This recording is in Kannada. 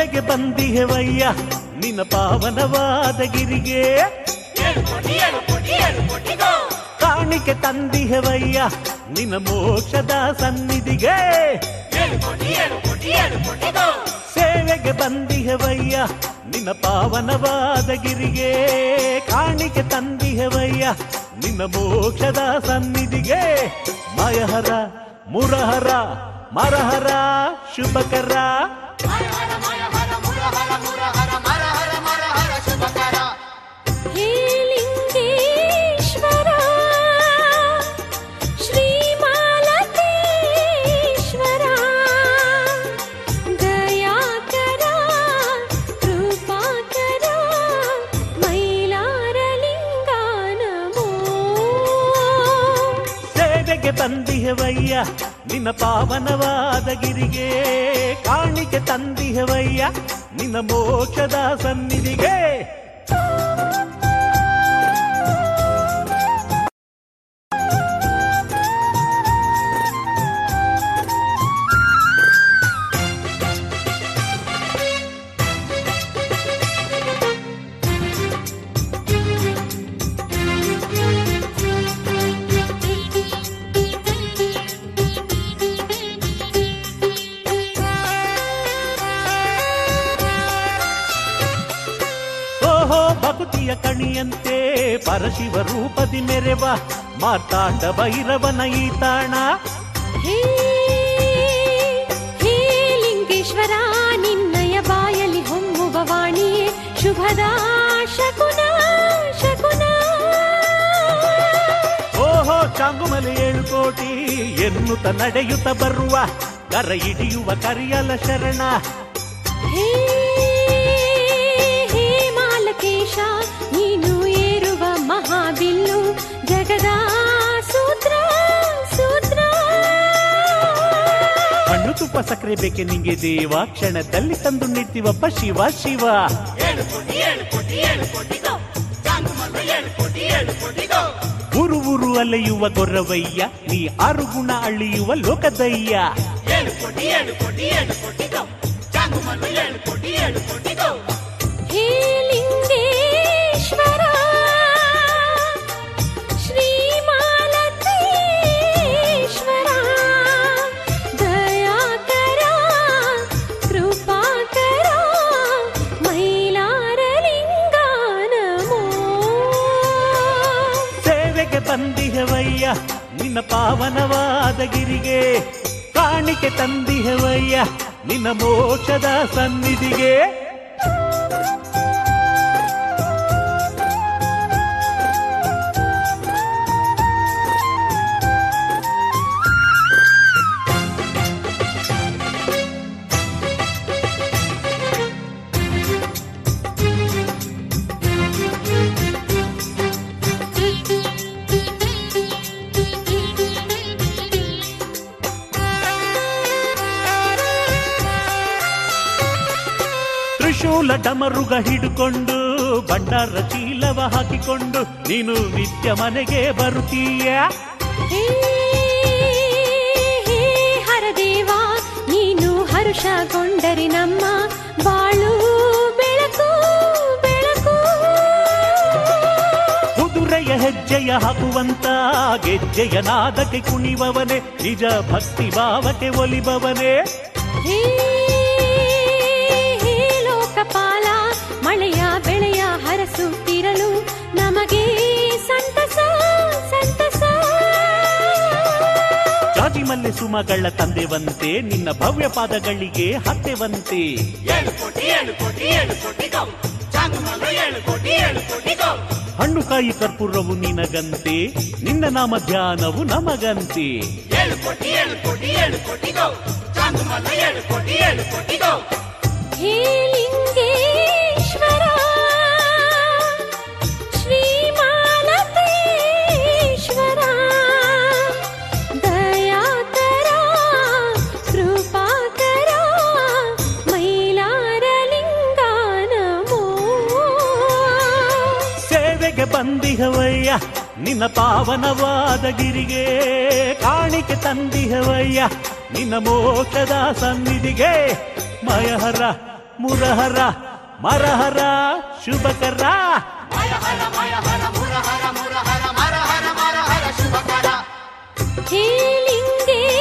ಸೇವೆಗೆ ಬಂದಿಹೆವಯ್ಯ ನಿನ್ನ ಪಾವನವಾದ ಗಿರಿಗೆ, ಕಾಣಿಕೆ ತಂದಿಹೆವಯ್ಯ ನಿನ್ನ ಮೋಕ್ಷದ ಸನ್ನಿಧಿಗೆ. ಸೇವೆಗೆ ಬಂದಿಹೆವಯ್ಯ ನಿನ್ನ ಪಾವನವಾದ ಗಿರಿಗೆ, ಕಾಣಿಕೆ ತಂದಿಹೆವಯ್ಯ ನಿನ್ನ ಮೋಕ್ಷದ ಸನ್ನಿಧಿಗೆ. ಮಯಹರ ಮುರಹರ ಮರಹರ ಶುಭಕರ, ಹೇ ಲಿಂಗೇಶ್ವರ ಶ್ರೀ ಮಾಲತೇಶ್ವರ, ದಯಾಕರ ಕೃಪಾಕರ ಮೈಲಾರ ಲಿಂಗ ನಮೋ. ಸೇವೆಗೆ ಬಂದಿಹೆವಯ್ಯ ನಿನ್ನ ಪಾವನವಾದ ಗಿರಿಗೆ, ಕಾಣಿಕೆ ತಂದಿಹೆವಯ್ಯ ನಿನ್ನ ಮೋಕ್ಷದ ಸನ್ನಿಧಿಗೆ. ಭಕ್ತಿಯ ಕಣಿಯಂತೆ ಪರಶಿವ ರೂಪದಿ ಮೆರೆವ ಮಾರ್ತಾಂಡ ಭೈರವನ ಈ ತಾಣ. ಹೇ ಲಿಂಗೇಶ್ವರ ನಿನ್ನಯ ಬಾಯಲಿ ಹೊಮ್ಮುವ ವಾಣಿಯೇ ಶುಭದ ಶಕುನ ಶಕುನ. ಓಹೋ ಚಾಂಗುಮಲೆ 7 ಕೋಟಿ ಎನ್ನುತ್ತ ನಡೆಯುತ್ತ ಬರುವ ಕರ ಹಿಡಿಯುವ ಕರಿಯಲ ಶರಣ. ನೀನು ಏರುವ ಮಹಾಬಿಲ್ಲು ಜಗದ ಸೂತ್ರ ಸೂತ್ರ. ಹಣ್ಣು ತುಪ್ಪ ಸಕ್ಕರೆ ಬೇಕೆ ನಿಂಗೆ ದೇವ, ಕ್ಷಣದಲ್ಲಿ ತಂದು ನಿಡ್ತೀವಪ್ಪ ಶಿವ ಶಿವ. ಊರು ಊರು ಅಲೆಯುವ ಗೊರ್ರವಯ್ಯ, ನೀ 6 ಗುಣ ಅಳಿಯುವ ಲೋಕದಯ್ಯ. ಹೇ ಲಿಂಗೇಶ್ವರ ಶ್ರೀ ಮಾಲತೇಶ್ವರ, ದಯಾಕರ ಕೃಪಾಕರ ಮೈಲಾರ ಲಿಂಗ ನಮೋ. ಸೇವೆಗೆ ಬಂದಿಹೆವಯ್ಯ ನಿನ್ನ ಪಾವನವಾದ ಗಿರಿಗೆ, ಕಾಣಿಕೆ ತಂದಿಹೆವಯ್ಯ ನಿನ್ನ ಮೋಕ್ಷದ ಸನ್ನಿಧಿಗೆ. ತ್ರಿಶೂಲ ಡಮರುಗ ಹಿಡುಕೊಂಡು ಭಂಡಾರ ಚೀಲವ ಹಾಕಿಕೊಂಡು ನೀನು ನಿತ್ಯ ಮನೆಗೆ ಬರುತ್ತೀಯ. ಹರದೇವ ನೀನು ಹರುಷಗೊಂಡರೆ ನಮ್ಮ ಬಾಳು ಬೆಳಕು ಬೆಳಕು. ಕುದುರೆಯ ಹೆಜ್ಜೆಯ ಹಾಕುವಂತ ಗೆಜ್ಜೆಯ ನಾದಕ್ಕೆ ಕುಣಿವವನೇ, ನಿಜ ಭಕ್ತಿ ಭಾವಕ್ಕೆ ಒಲಿಬವನೇ. ಲೋಕಪಾಲ ಮಳೆಯ ಬೆಳೆಯ ಹರಸುತ್ತಿರಲು ನಮಗೆ ಸಂತಸ ಸಂತಸ. ಜಾಜಿಮಲ್ಲೆ ಸುಮಗಳ ತಂದೆವಂತೆ ನಿನ್ನ ಭವ್ಯ ಪಾದಗಳಿಗೆ ಹತ್ತೆವಂತೆ. ಹಣ್ಣು ಕಾಯಿ ಕರ್ಪೂರವು ನಿನಗಂತೆ, ನಿನ್ನ ನಾಮ ಧ್ಯಾನವು ನಮಗಂತೆ. ಹೇ ಲಿಂಗೇಶ್ವರ ಶ್ರೀ ಮಾಲತೇಶ್ವರ, ದಯಾಕರ ಕೃಪಾಕರ ಮೈಲಾರ ಲಿಂಗ ನಮೋ. ಸೇವೆಗೆ ಬಂದಿಹವಯ್ಯ ನಿನ್ನ ಪಾವನವಾದ ಗಿರಿಗೆ, ಕಾಣಿಕೆ ತಂದಿಹವಯ್ಯ ನಿನ್ನ ಮೋಕ್ಷದ ಸನ್ನಿಧಿಗೆ. ಮಯಹರ ಮುರಹರ ಮರಹರ ಶುಭಕರ. ಹೇ ಲಿಂಗೇಶ